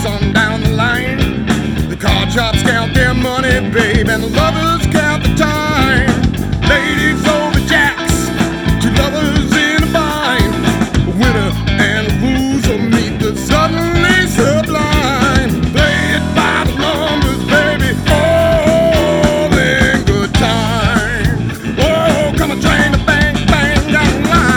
trucks on down the line. The car shops count their money, babe, and the lovers count the time. Ladies over jacks, two lovers in a bind. A winner and a loser meet the suddenly sublime. Play it by the numbers, baby, all in good time. Oh, come on, train to bang, bang down the line.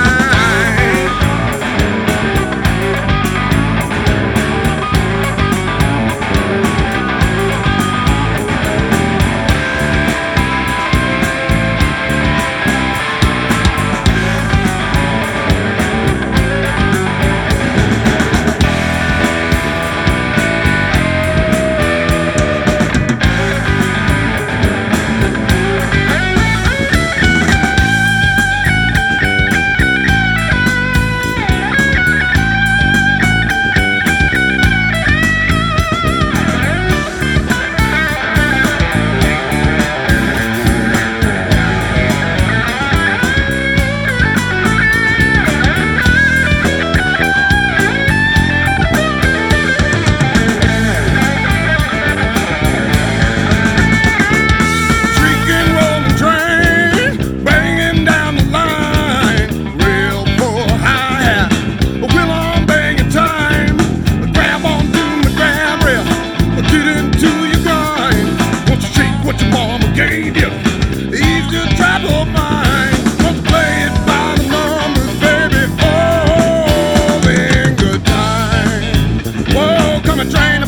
What your mama gave you, ease your troubled mind. Don't play it by the numbers, baby, all in good time. Whoa, come and train